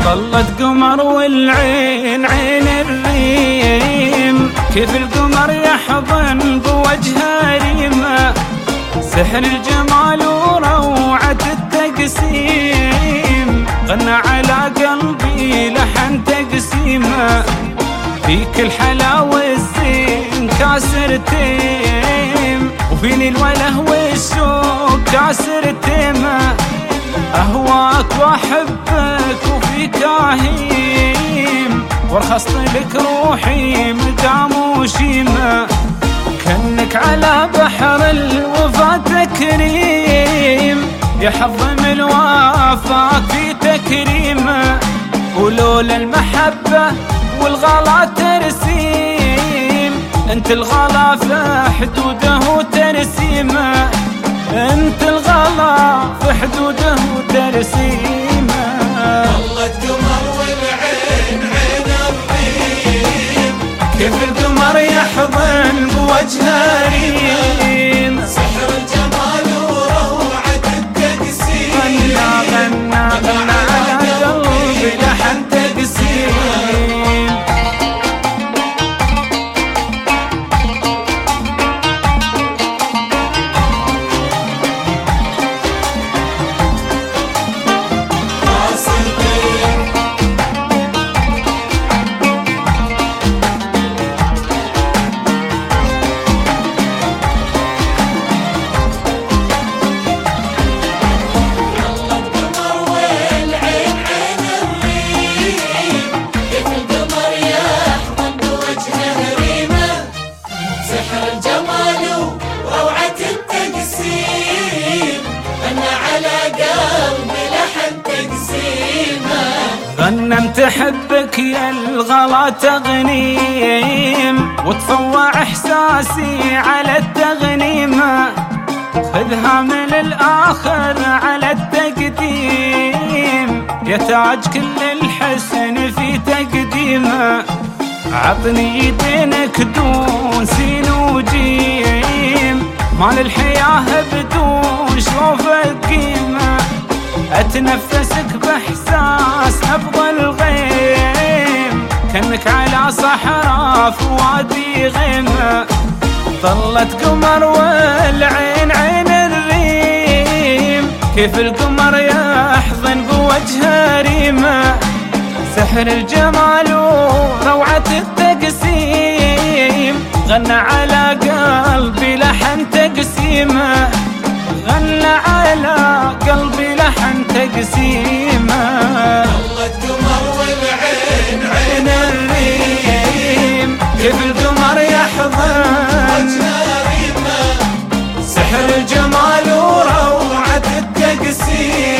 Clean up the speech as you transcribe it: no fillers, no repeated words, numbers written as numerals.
ظلت قمر والعين عين الريم، كيف القمر يحضن بوجهه ريمة، سحر الجمال وروعة التقسيم، غنى على قلبي لحن تقسيمه، فيك الحلاوة الزين كاسر تيم، وفيني الوله والشوق كاسر تيمه، أهواك وأحبك وفيك أهيم، وارخصت لك روحي مدام وشيمة، كأنك على بحر الوفا تكريم، يحظم الوفاك في تكريمه، ولولا المحبة والغلا ترسيم، انت الغلا في حدوده وترسيمه، انت الغلا في حدوده وترسيمه. ظلت قمر والعين عين الريم، كيف القمر يحضن بوجهه ريم، سحر الجمال وروعة التقسيم، غنى على قلبي لحن تقسيم. غنمت حبك يا الغلا تغنيم، وتفوع احساسي على التغنيمه، خذها من الاخر على التقديم، يا تاج كل الحسن في تقديمه، عطني يدينك دون سين وجيم، مال الحياه بدون شوفك قيمه، اتنفسك باحساس نبض الغيم، كأنك على صحراء في وادي غيمه، ظلت قمر والعين عين الريم، كيف القمر يحضن بوجهه ريمه، سحر الجمال وروعة التقسيم، غنى على قلبي لحن تقسيمه، غنى على قلبي لحن تقسيمه. ظلت قمر والعين عين الريم، كيف القمر يحضن وجهه ريمة، سحر الجمال وروعة التقسيم.